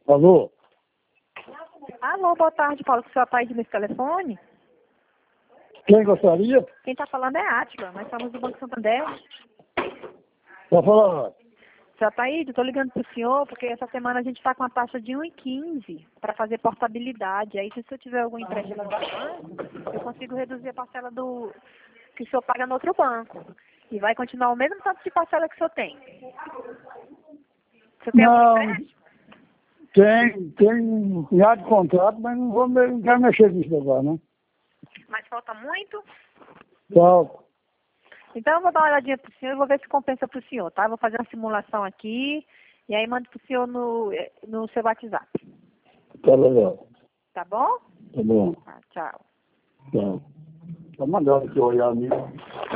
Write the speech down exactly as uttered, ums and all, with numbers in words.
Alô? Alô, boa tarde, Paulo. O senhor está aí nesse telefone? Quem gostaria? Quem está falando é Átila. Nós somos do Banco Santander. Pode falar. O senhor está aí? Estou ligando para o senhor porque essa semana a gente está com a taxa de um vírgula quinze para fazer portabilidade. Aí, se o senhor tiver algum empréstimo no banco, eu consigo reduzir a parcela do que o senhor paga no outro banco. E vai continuar o mesmo tanto de parcela que o senhor tem. O senhor tem algum Não, empréstimo? tem, tem um punhado de contrato, mas não, vou, me- não quero mexer nisso agora, né? Mas falta muito? Tchau. Então eu vou dar uma olhadinha para o senhor e vou ver se compensa para o senhor, tá? Eu vou fazer uma simulação aqui e aí mando para o senhor no, no seu WhatsApp. Tá legal. Tá bom? Tá bom. Ah, tchau. Tchau. Tá mandando aqui olhar mesmo.